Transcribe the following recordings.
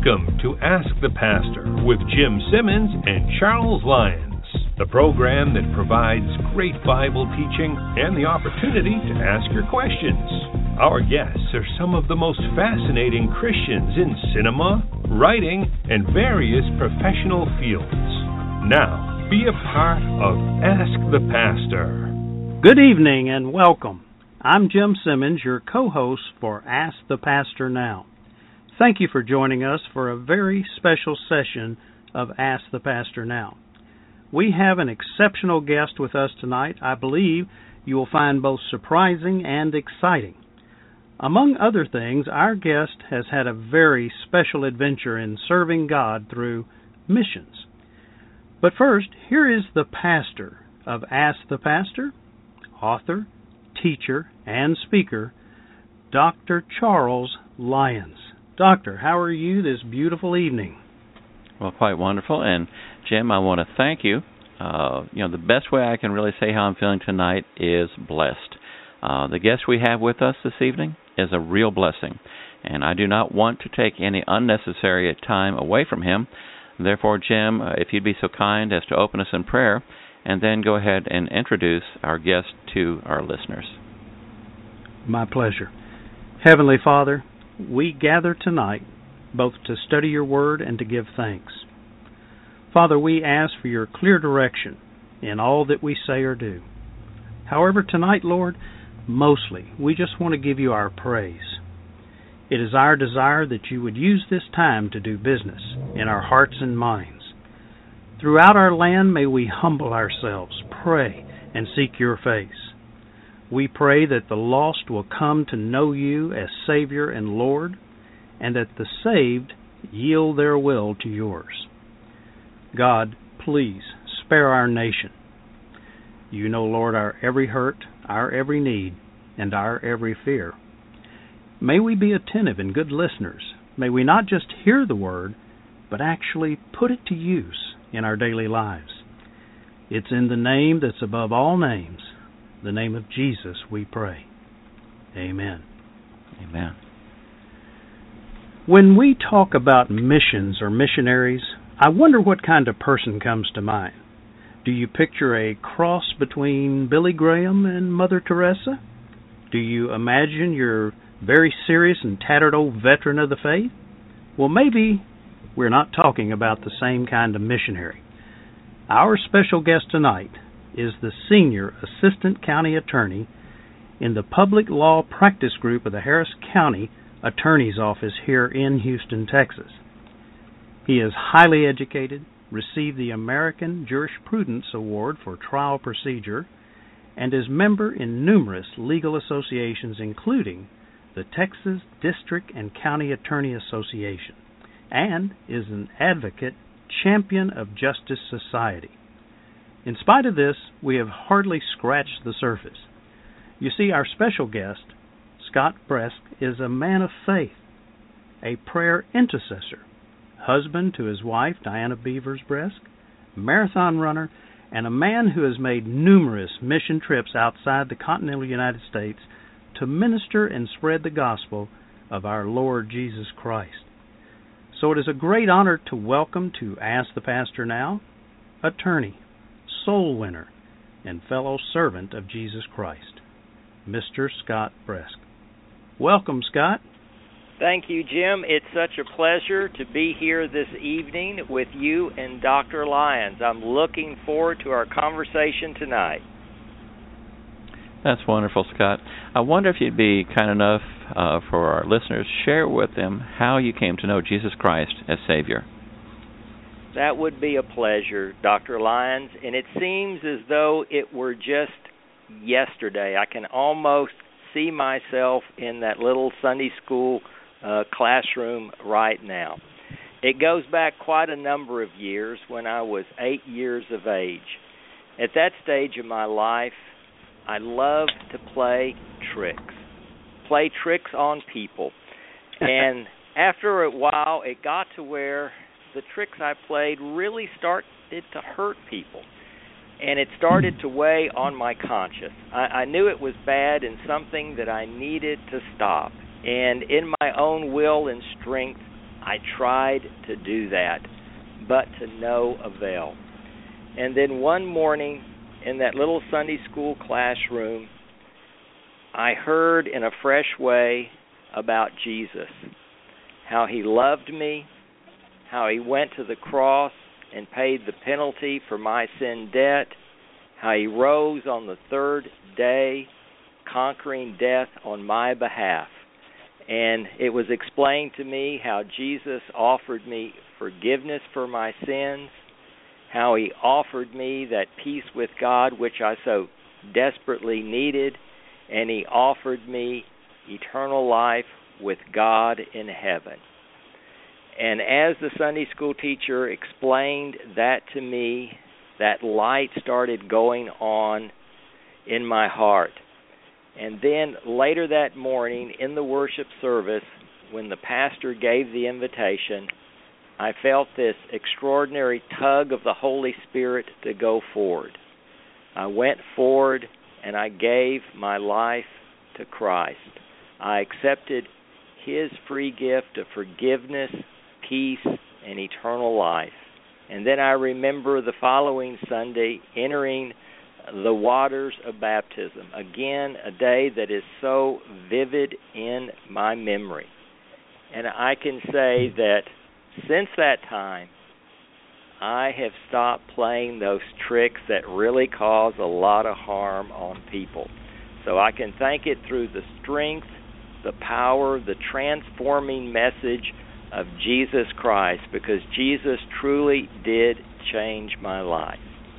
Welcome to Ask the Pastor with Jim Simmons and Charles Lyons, the program that provides great Bible teaching and the opportunity to ask your questions. Our guests are some of the most fascinating Christians in cinema, writing, and various professional fields. Now, be a part of Ask the Pastor. Good evening and welcome. I'm Jim Simmons, your co-host for Ask the Pastor Now. Thank you for joining us for a very special session of Ask the Pastor Now. We have an exceptional guest with us tonight I believe you will find both surprising and exciting. Among other things, our guest has had a very special adventure in serving God through missions. But first, here is the pastor of Ask the Pastor, author, teacher, and speaker, Dr. Charles Lyons. Doctor, how are you this beautiful evening? Well, quite wonderful. And, Jim, I want to thank you. The best way I can really say how I'm feeling tonight is blessed. The guest we have with us this evening is a real blessing, and I do not want to take any unnecessary time away from him. Therefore, Jim, if you'd be so kind as to open us in prayer, and then go ahead and introduce our guest to our listeners. My pleasure. Heavenly Father, we gather tonight both to study your word and to give thanks. Father, we ask for your clear direction in all that we say or do. However, tonight, Lord, mostly we just want to give you our praise. It is our desire that you would use this time to do business in our hearts and minds. Throughout our land, may we humble ourselves, pray, and seek your face. We pray that the lost will come to know you as Savior and Lord, and that the saved yield their will to yours. God, please spare our nation. You know, Lord, our every hurt, our every need, and our every fear. May we be attentive and good listeners. May we not just hear the word, but actually put it to use in our daily lives. It's in the name that's above all names, the name of Jesus, we pray. Amen. Amen. When we talk about missions or missionaries, I wonder what kind of person comes to mind. Do you picture a cross between Billy Graham and Mother Teresa? Do you imagine your very serious and tattered old veteran of the faith? Well, maybe we're not talking about the same kind of missionary. Our special guest tonight is the Senior Assistant County Attorney in the Public Law Practice Group of the Harris County Attorney's Office here in Houston, Texas. He is highly educated, received the American Jurisprudence Award for Trial Procedure, and is member in numerous legal associations, including the Texas District and County Attorney Association, and is an advocate champion of Justice Society. In spite of this, we have hardly scratched the surface. You see, our special guest, Scott Bresk, is a man of faith, a prayer intercessor, husband to his wife, Diana Beavers Bresk, marathon runner, and a man who has made numerous mission trips outside the continental United States to minister and spread the gospel of our Lord Jesus Christ. So it is a great honor to welcome to Ask the Pastor Now, attorney, soul winner, and fellow servant of Jesus Christ, Mr. Scott Bresk. Welcome, Scott. Thank you, Jim. It's such a pleasure to be here this evening with you and Dr. Lyons. I'm looking forward to our conversation tonight. That's wonderful, Scott. I wonder if you'd be kind enough for our listeners, share with them how you came to know Jesus Christ as Savior. That would be a pleasure, Dr. Lyons, and it seems as though it were just yesterday. I can almost see myself in that little Sunday school classroom right now. It goes back quite a number of years when I was 8 years of age. At that stage of my life, I loved to play tricks on people. And after a while, it got to where the tricks I played really started to hurt people. And it started to weigh on my conscience. I knew it was bad and something that I needed to stop. And in my own will and strength, I tried to do that, but to no avail. And then one morning in that little Sunday school classroom, I heard in a fresh way about Jesus, how he loved me, how he went to the cross and paid the penalty for my sin debt, how he rose on the third day, conquering death on my behalf. And it was explained to me how Jesus offered me forgiveness for my sins, how he offered me that peace with God which I so desperately needed, and he offered me eternal life with God in heaven. And as the Sunday school teacher explained that to me, that light started going on in my heart. And then later that morning in the worship service, when the pastor gave the invitation, I felt this extraordinary tug of the Holy Spirit to go forward. I went forward and I gave my life to Christ. I accepted his free gift of forgiveness, peace, and eternal life. And then I remember the following Sunday entering the waters of baptism. Again, a day that is so vivid in my memory. And I can say that since that time, I have stopped playing those tricks that really cause a lot of harm on people. So I can thank it through the strength, the power, the transforming message of Jesus Christ, because Jesus truly did change my life.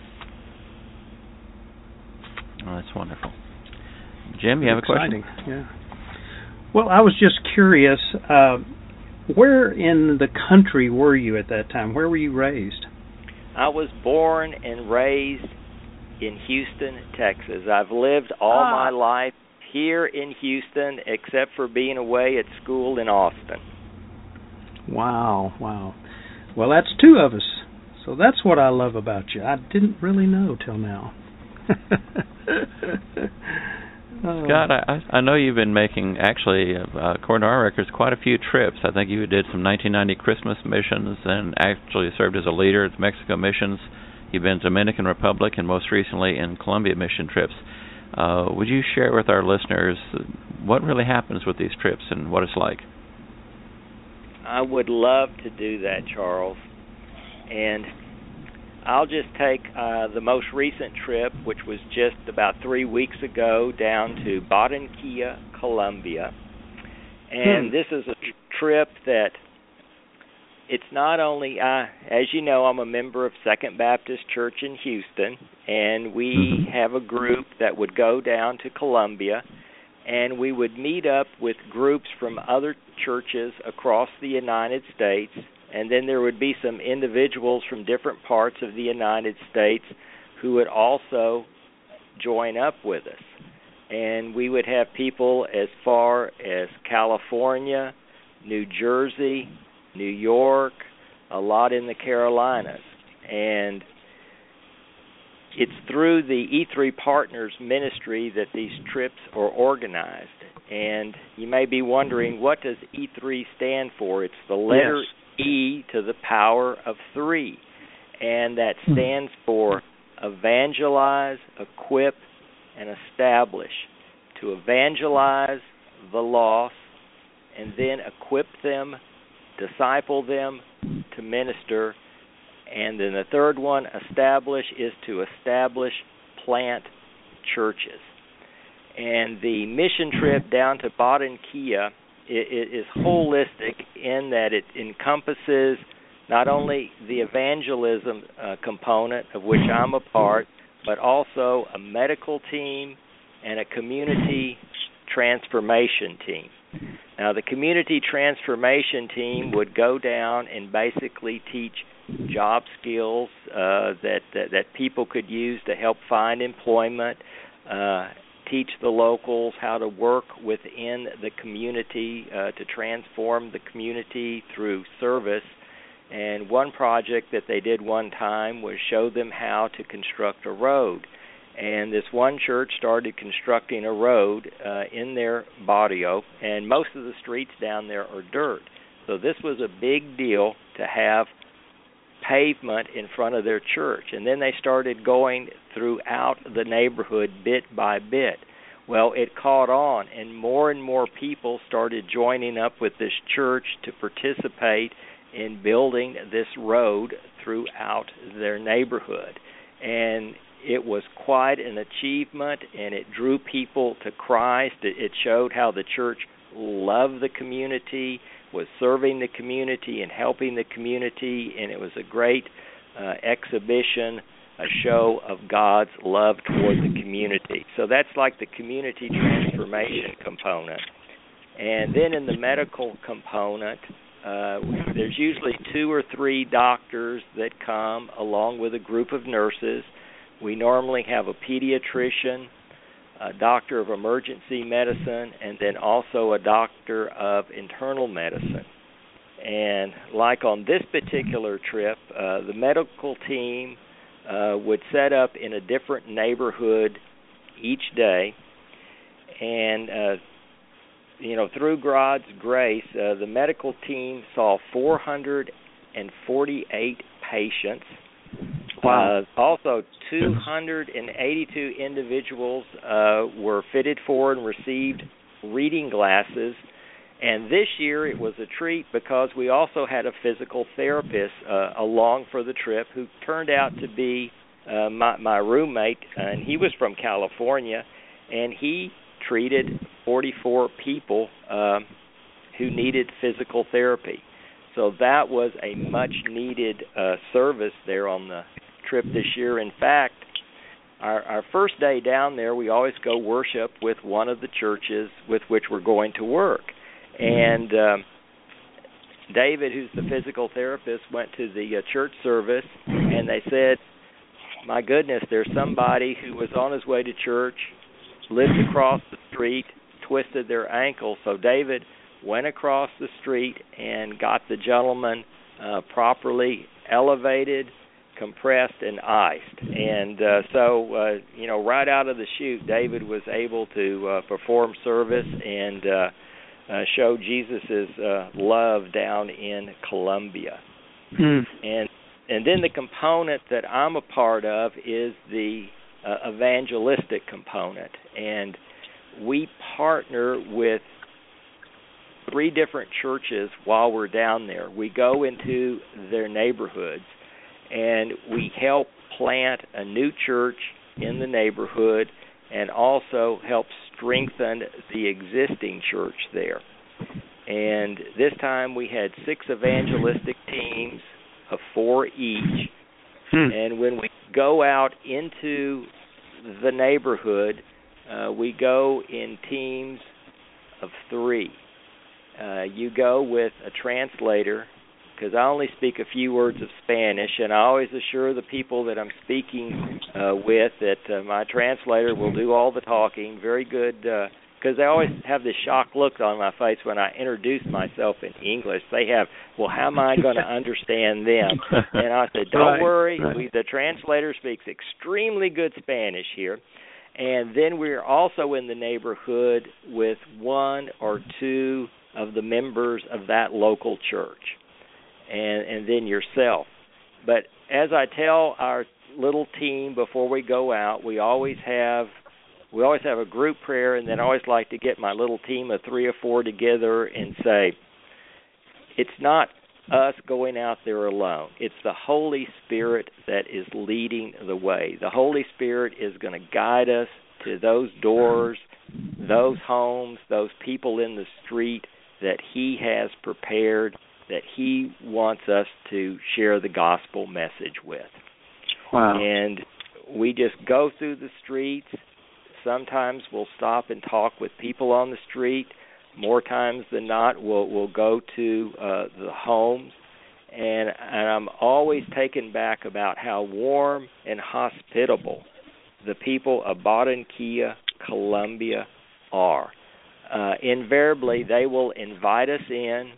Oh, that's wonderful. Jim, you have a question? Yeah. Well, I was just curious, where in the country were you at that time? Where were you raised? I was born and raised in Houston, Texas. I've lived all my life here in Houston, except for being away at school in Austin. Wow. Well, that's two of us. So that's what I love about you. I didn't really know till now. Scott, I know you've been making, actually, according to our records, quite a few trips. I think you did some 1990 Christmas missions and actually served as a leader at Mexico missions. You've been to Dominican Republic and most recently in Colombia mission trips. Would you share with our listeners what really happens with these trips and what it's like? I would love to do that, Charles. And I'll just take the most recent trip, which was just about 3 weeks ago, down to Barranquilla, Colombia. And this is a trip that it's not only, as you know, I'm a member of Second Baptist Church in Houston, and we have a group that would go down to Colombia, and we would meet up with groups from other churches across the United States. And then there would be some individuals from different parts of the United States who would also join up with us. And we would have people as far as California, New Jersey, New York, a lot in the Carolinas. And it's through the E3 Partners ministry that these trips are organized. And you may be wondering, what does E3 stand for? It's the letter E to the power of 3, and that stands for evangelize, equip, and establish. To evangelize the lost, and then equip them, disciple them to minister, and then the third one, establish, is to establish, plant churches. And the mission trip down to Barranquilla is holistic in that it encompasses not only the evangelism component, of which I'm a part, but also a medical team and a community transformation team. Now, the community transformation team would go down and basically teach job skills that people could use to help find employment, teach the locals how to work within the community to transform the community through service. And one project that they did one time was show them how to construct a road. And this one church started constructing a road in their barrio, and most of the streets down there are dirt. So this was a big deal to have pavement in front of their church. And then they started going throughout the neighborhood bit by bit. Well, it caught on, and more people started joining up with this church to participate in building this road throughout their neighborhood. And it was quite an achievement, and it drew people to Christ. It showed how the church loved the community, was serving the community and helping the community, and it was a great exhibition, a show of God's love toward the community. So that's like the community transformation component. And then in the medical component, there's usually 2 or 3 doctors that come along with a group of nurses. We normally have a pediatrician, a doctor of emergency medicine, and then also a doctor of internal medicine. And like on this particular trip, the medical team would set up in a different neighborhood each day. And, through God's grace, the medical team saw 448 patients. Wow. Also, 282 individuals were fitted for and received reading glasses. And this year it was a treat because we also had a physical therapist along for the trip who turned out to be my roommate, and he was from California, and he treated 44 people who needed physical therapy. So that was a much-needed service there on the trip this year. In fact, our first day down there, we always go worship with one of the churches with which we're going to work. And David, who's the physical therapist, went to the church service, and they said, my goodness, there's somebody who was on his way to church, lived across the street, twisted their ankle. So David went across the street and got the gentleman properly elevated, compressed, and iced. And so right out of the chute, David was able to perform service and show Jesus' love down in Colombia. And then the component that I'm a part of is the evangelistic component. And we partner with 3 different churches while we're down there. We go into their neighborhoods, and we help plant a new church in the neighborhood and also help strengthen the existing church there. And this time we had 6 evangelistic teams of 4 each. And when we go out into the neighborhood, we go in teams of 3. You go with a translator, because I only speak a few words of Spanish, and I always assure the people that I'm speaking with that my translator will do all the talking. Very good, because they always have this shocked look on my face when I introduce myself in English. They have, well, how am I going to understand them? And I said, don't worry, the translator speaks extremely good Spanish here. And then we're also in the neighborhood with 1 or 2 of the members of that local church, and then yourself. But as I tell our little team before we go out, we always have a group prayer, and then I always like to get my little team of 3 or 4 together and say, it's not us going out there alone. It's the Holy Spirit that is leading the way. The Holy Spirit is going to guide us to those doors, those homes, those people in the street that He has prepared, that He wants us to share the gospel message with. Wow. And we just go through the streets. Sometimes we'll stop and talk with people on the street. More times than not, we'll go to the homes. And I'm always taken back about how warm and hospitable the people of Barranquilla, Colombia are. Invariably, they will invite us in.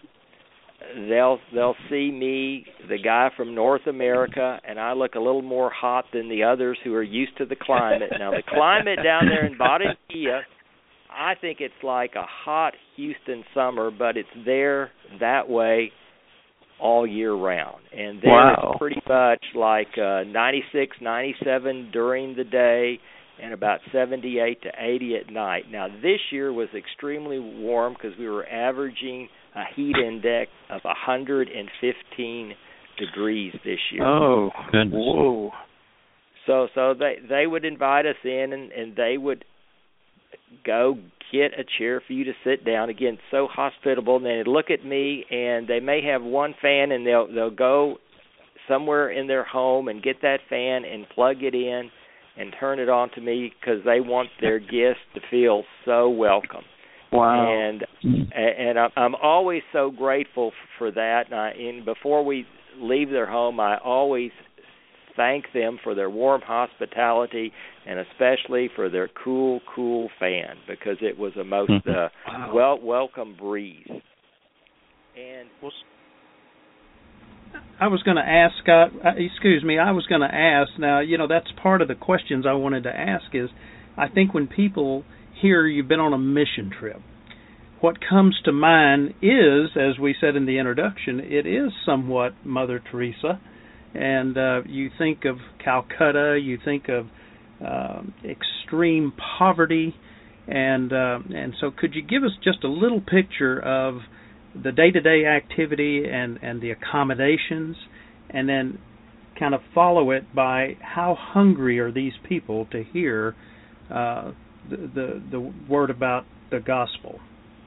They'll see me, the guy from North America, and I look a little more hot than the others who are used to the climate. Now, the climate down there in Barranquilla I think it's like a hot Houston summer, but it's there that way all year round. And there it's pretty much like 96, 97 during the day and about 78 to 80 at night. Now, this year was extremely warm because we were averaging a heat index of 115 degrees this year. Oh, goodness. Whoa. So they would invite us in, and they would go get a chair for you to sit down. Again, so hospitable. And they'd look at me, and they may have one fan, and they'll go somewhere in their home and get that fan and plug it in and turn it on to me because they want their guests to feel so welcome. Wow. And I'm always so grateful for that. And before we leave their home, I always thank them for their warm hospitality and especially for their cool fan because it was a most welcome breeze. And I was going to ask, Scott, I was going to ask, now, that's part of the questions I wanted to ask is, I think when people hear you've been on a mission trip, what comes to mind is, as we said in the introduction, it is somewhat Mother Teresa. And you think of Calcutta, you think of extreme poverty, and so could you give us just a little picture of the day-to-day activity and the accommodations, and then kind of follow it by how hungry are these people to hear the word about the gospel?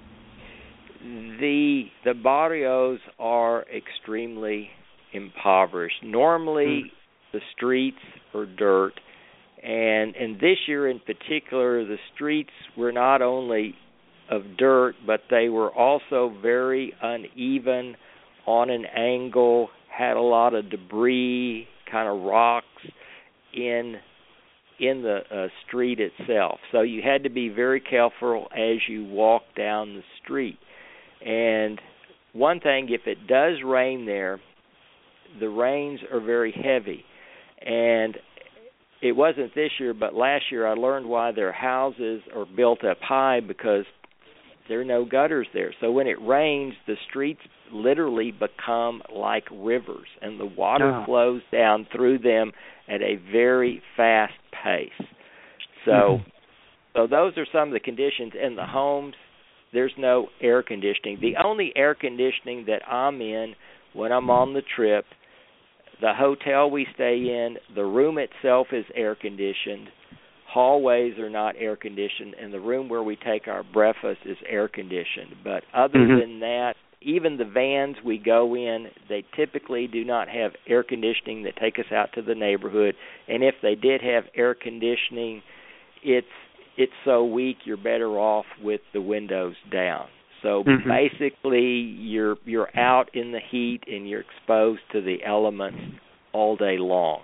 The barrios are extremely impoverished. Normally, the streets are dirt, and this year in particular, the streets were not only of dirt, but they were also very uneven, on an angle, had a lot of debris, kind of rocks in the street itself. So you had to be very careful as you walk down the street. And one thing, if it does rain there, the rains are very heavy. And it wasn't this year, but last year I learned why their houses are built up high because there are no gutters there. So when it rains, the streets literally become like rivers, and the water flows down through them at a very fast pace. So those are some of the conditions. In the homes, there's no air conditioning. The only air conditioning that I'm in when I'm on the trip, the hotel we stay in, the room itself is air conditioned. Hallways are not air conditioned, and the room where we take our breakfast is air conditioned. But other than that, even the vans we go in, they typically do not have air conditioning that take us out to the neighborhood. And if they did have air conditioning, it's so weak you're better off with the windows down. So basically, you're out in the heat and you're exposed to the elements all day long.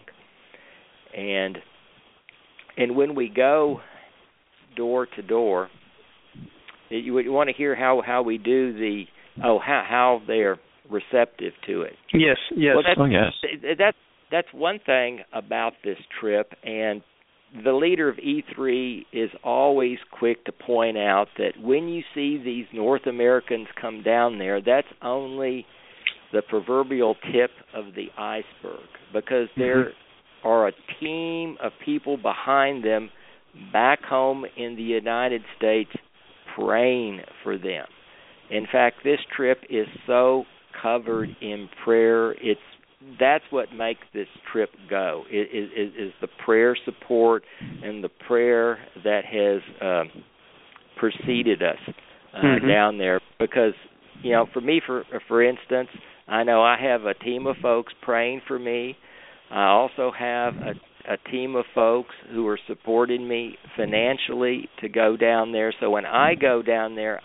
And when we go door to door, you want to hear how we do how they're receptive to it. Yes. Well, that's one thing about this trip, and the leader of E3 is always quick to point out that when you see these North Americans come down there, that's only the proverbial tip of the iceberg, because there are a team of people behind them back home in the United States praying for them. In fact, this trip is so covered in prayer. That's what makes this trip go. Is the prayer support and the prayer that has preceded us down there. Because for me, for instance, I know I have a team of folks praying for me. I also have a team of folks who are supporting me financially to go down there. So when I go down there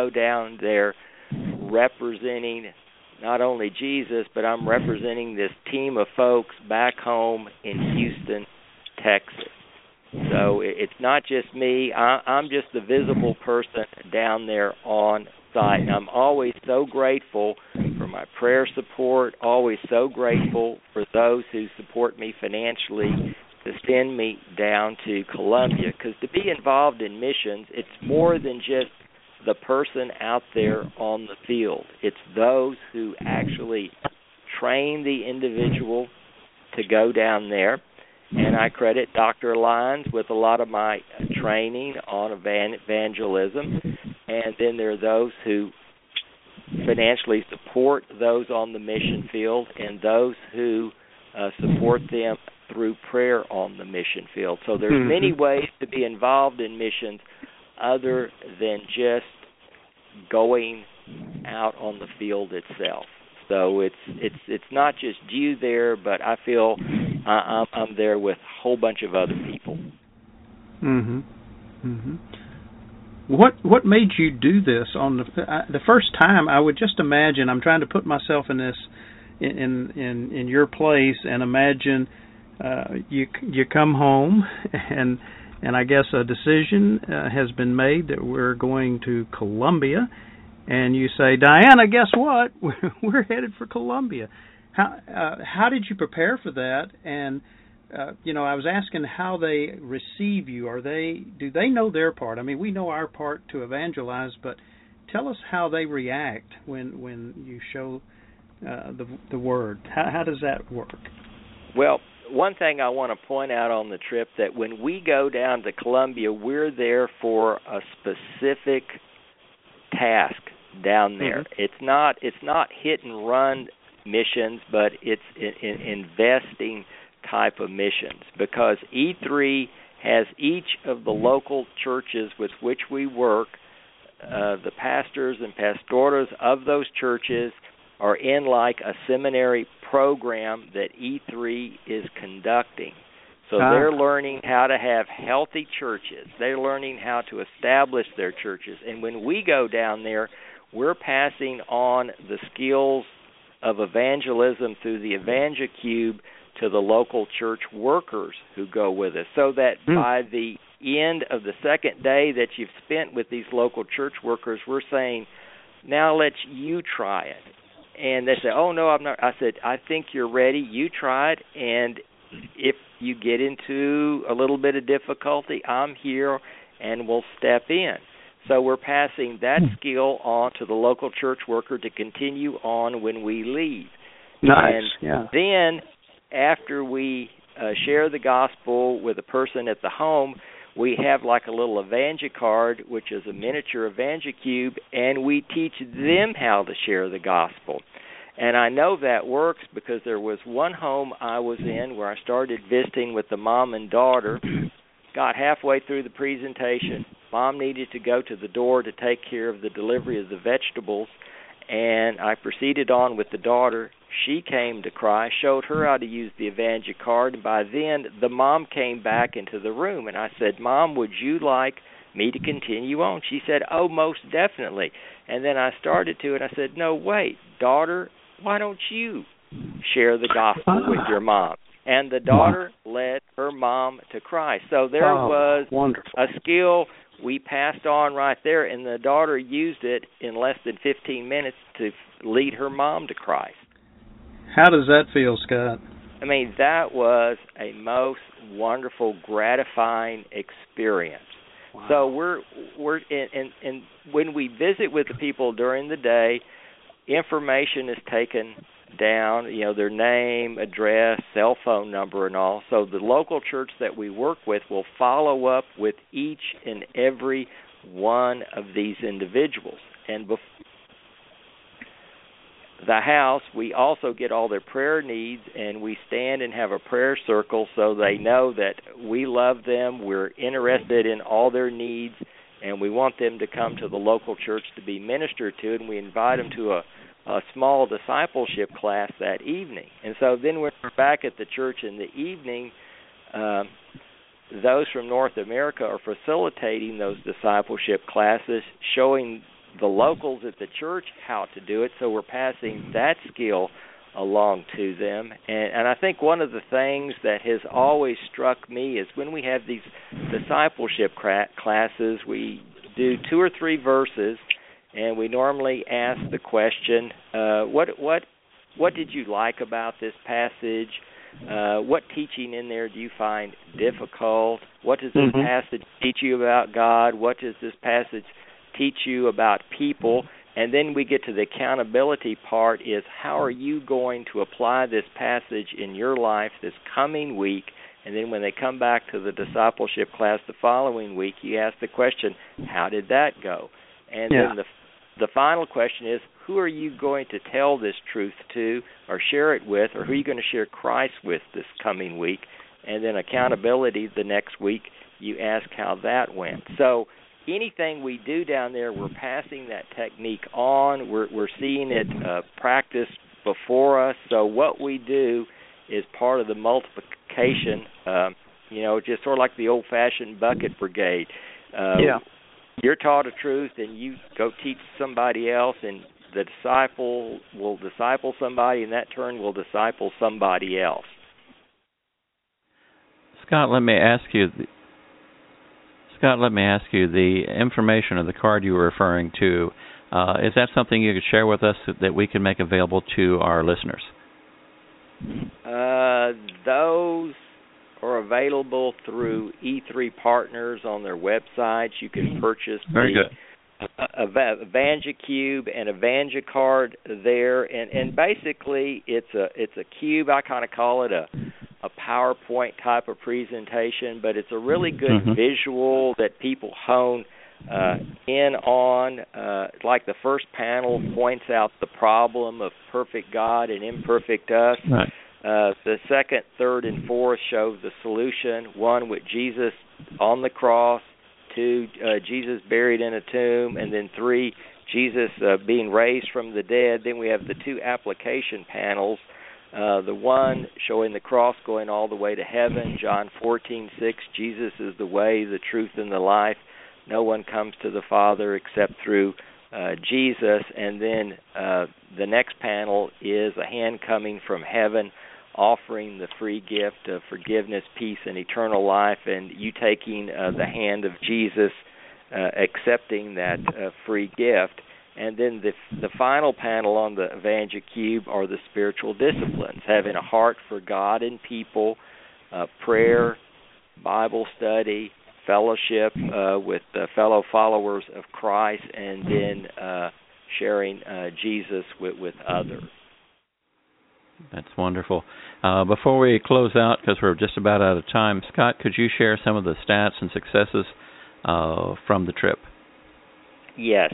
representing not only Jesus, but I'm representing this team of folks back home in Houston, Texas. So it's not just me. I'm just the visible person down there on site. And I'm always so grateful for my prayer support, always so grateful for those who support me financially. to send me down to Colombia, because to be involved in missions, it's more than just the person out there on the field. It's those who actually train the individual to go down there. And I credit Dr. Lyons with a lot of my training on evangelism. And then there are those who financially support those on the mission field, and those who support them through prayer on the mission field. So there's many ways to be involved in missions other than just going out on the field itself. So it's not just you there, but I feel I'm there with a whole bunch of other people. What made you do this on the first time? I would just imagine. I'm trying to put myself in this in your place and imagine you come home and I guess a decision has been made that we're going to Colombia. And you say, Diana, guess what? We're headed for Colombia. How did you prepare for that? And I was asking how they receive you. Do they know their part? I mean, we know our part to evangelize, but tell us how they react when you show the word. How does that work? Well, one thing I want to point out on the trip, that when we go down to Colombia, we're there for a specific task down there. It's not hit and run missions, but it's investing type of missions, because E3 has each of the local churches with which we work. The pastors and pastoras of those churches are in like a seminary program that E3 is conducting. So they're learning how to have healthy churches. They're learning how to establish their churches. And when we go down there, we're passing on the skills of evangelism through the EvangeCube to the local church workers who go with us, so that by the end of the second day that you've spent with these local church workers, we're saying, now let's you try it. And they say, oh, no, I'm not. I said, I think you're ready. You try it, and if you get into a little bit of difficulty, I'm here, and we'll step in. So we're passing that skill on to the local church worker to continue on when we leave. Nice. And then after we share the gospel with a person at the home, we have like a little EvangeCard, which is a miniature EvangeCube, and we teach them how to share the gospel. And I know that works because there was one home I was in where I started visiting with the mom and daughter. Got halfway through the presentation. Mom needed to go to the door to take care of the delivery of the vegetables, and I proceeded on with the daughter. She came to cry, showed her how to use the EvangeCard, and by then the mom came back into the room, and I said, Mom, would you like me to continue on? She said, oh, most definitely. And then I started to, and I said, no, wait, daughter, why don't you share the gospel with your mom? And the daughter led her mom to Christ. So there was a skill we passed on right there, and the daughter used it in less than 15 minutes to lead her mom to Christ. How does that feel, Scott? I mean, that was a most wonderful, gratifying experience. Wow. So we're and when we visit with the people during the day, information is taken down, their name, address, cell phone number, and all. So the local church that we work with will follow up with each and every one of these individuals. And the house, we also get all their prayer needs, and we stand and have a prayer circle so they know that we love them, we're interested in all their needs, and we want them to come to the local church to be ministered to, and we invite them to a small discipleship class that evening. And so then when we're back at the church in the evening, those from North America are facilitating those discipleship classes, showing the locals at the church how to do it, so we're passing that skill along to them. And I think one of the things that has always struck me is when we have these discipleship classes, we do 2 or 3 verses, and we normally ask the question, what did you like about this passage? What teaching in there do you find difficult? What does this passage teach you about God? What does this passage teach you about people? And then we get to the accountability part, is how are you going to apply this passage in your life this coming week? And then when they come back to the discipleship class the following week, you ask the question, how did that go? And then the final question is, who are you going to tell this truth to or share it with, or who are you going to share Christ with this coming week? And then accountability the next week, you ask how that went. So anything we do down there, we're passing that technique on. We're seeing it practiced before us. So what we do is part of the multiplication, just sort of like the old-fashioned bucket brigade. You're taught a truth, and you go teach somebody else, and the disciple will disciple somebody, and that turn will disciple somebody else. Scott, let me ask you the information of the card you were referring to. Is that something you could share with us that we can make available to our listeners? Those are available through E3 Partners on their websites. You can purchase EvangeCube and EvangeCard there, and basically it's a cube. I kind of call it a PowerPoint type of presentation, but it's a really good visual that people hone in on. Like the first panel points out the problem of perfect God and imperfect us. Right. The second, third, and fourth show the solution. One with Jesus on the cross. Two, Jesus buried in a tomb. And then three, Jesus being raised from the dead. Then we have the two application panels. The one showing the cross going all the way to heaven. John 14:6, Jesus is the way, the truth, and the life. No one comes to the Father except through Jesus. And then the next panel is a hand coming from heaven, offering the free gift of forgiveness, peace, and eternal life, and you taking the hand of Jesus, accepting that free gift. And then the final panel on the EvangeCube are the spiritual disciplines, having a heart for God and people, prayer, Bible study, fellowship with fellow followers of Christ, and then sharing Jesus with others. That's wonderful. Before we close out, because we're just about out of time, Scott, could you share some of the stats and successes from the trip? Yes.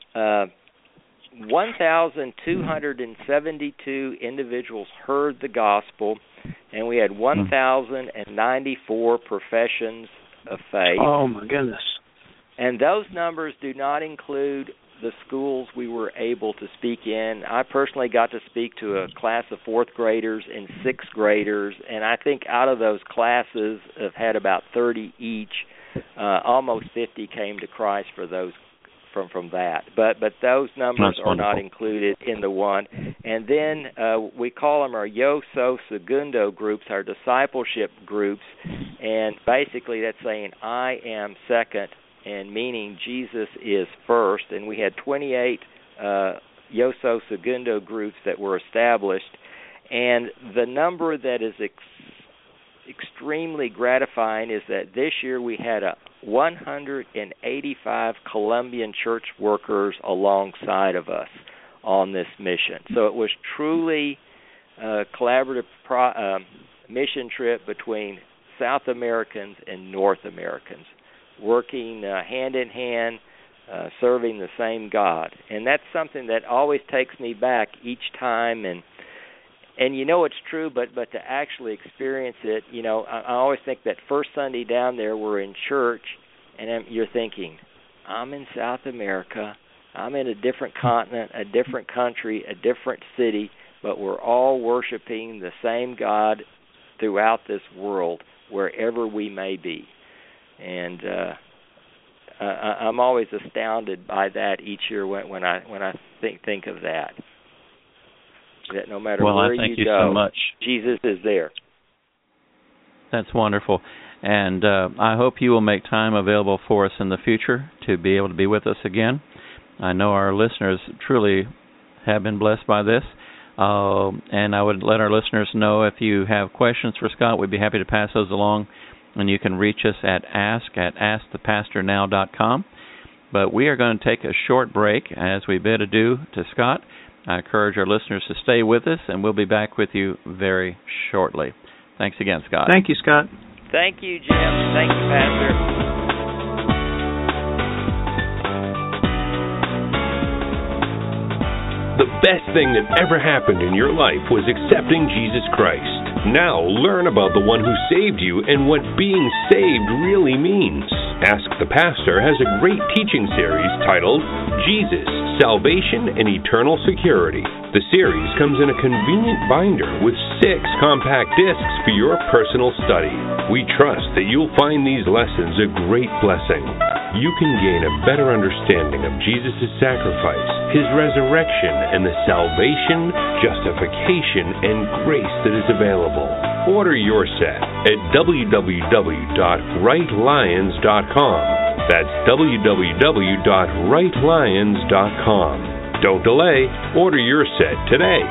1,272 individuals heard the gospel, and we had 1,094 professions of faith. Oh, my goodness. And those numbers do not include the schools we were able to speak in. I personally got to speak to a class of fourth graders and sixth graders, and I think out of those classes have had about 30 each. Almost 50 came to Christ for those from that. But those numbers are not included in the one. And then we call them our Yo So Segundo groups, our discipleship groups, and basically that's saying I am second, and meaning Jesus is first. And we had 28 Yo So Segundo groups that were established. And the number that is extremely gratifying is that this year we had 185 Colombian church workers alongside of us on this mission. So it was truly a collaborative mission trip between South Americans and North Americans, working hand in hand, serving the same God. And that's something that always takes me back each time, and you know it's true, but to actually experience it, you know, I always think that first Sunday down there we're in church, and you're thinking, I'm in South America, I'm in a different continent, a different country, a different city, but we're all worshiping the same God throughout this world, wherever we may be. And I'm always astounded by that each year when I think of that. That no matter where you go, so much. Jesus is there. That's wonderful. And I hope you will make time available for us in the future to be able to be with us again. I know our listeners truly have been blessed by this. And I would let our listeners know if you have questions for Scott, we'd be happy to pass those along. And you can reach us at askthepastornow.com. But we are going to take a short break as we bid adieu to Scott. I encourage our listeners to stay with us, and we'll be back with you very shortly. Thanks again, Scott. Thank you, Scott. Thank you, Jim. Thank you, Pastor. The best thing that ever happened in your life was accepting Jesus Christ. Now learn about the one who saved you and what being saved really means. Ask the Pastor has a great teaching series titled Jesus, Salvation and Eternal Security. The series comes in a convenient binder with 6 compact discs for your personal study. We trust that you'll find these lessons a great blessing. You can gain a better understanding of Jesus' sacrifice, His resurrection, and the salvation, justification, and grace that is available. Order your set at www.rightlions.com. That's www.rightlions.com. Don't delay. Order your set today.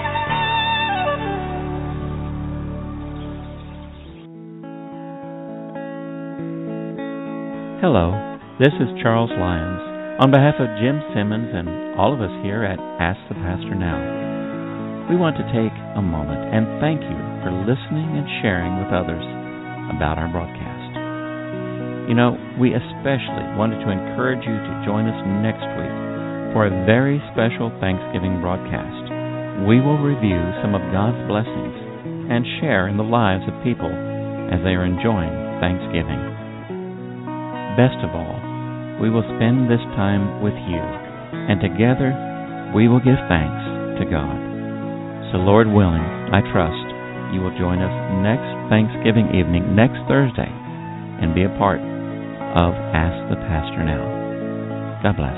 Hello, this is Charles Lyons. On behalf of Jim Simmons and all of us here at Ask the Pastor Now, we want to take a moment and thank you for listening and sharing with others about our broadcast. You know, we especially wanted to encourage you to join us next week for a very special Thanksgiving broadcast. We will review some of God's blessings and share in the lives of people as they are enjoying Thanksgiving. Best of all, we will spend this time with you, and together we will give thanks to God. So Lord willing, I trust you will join us next Thanksgiving evening, next Thursday, and be a part of Ask the Pastor Now. God bless.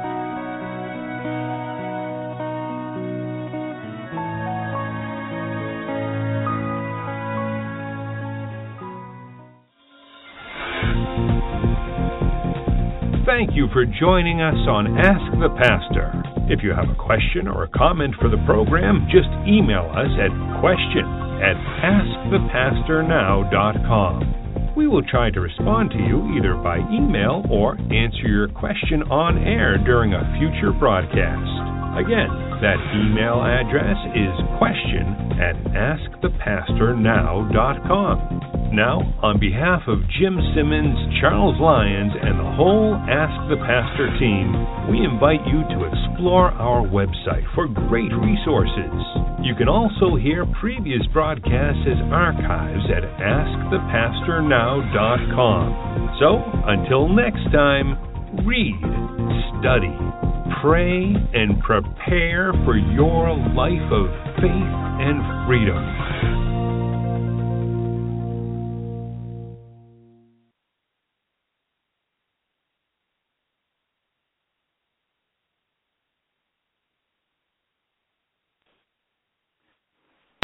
Thank you for joining us on Ask the Pastor. If you have a question or a comment for the program, just email us at question@askthepastornow.com. We will try to respond to you either by email or answer your question on air during a future broadcast. Again, that email address is question@askthepastornow.com. Now, on behalf of Jim Simmons, Charles Lyons, and the whole Ask the Pastor team, we invite you to explore our website for great resources. You can also hear previous broadcasts as archives at AskThePastorNow.com. So, until next time, read, study, pray, and prepare for your life of faith and freedom.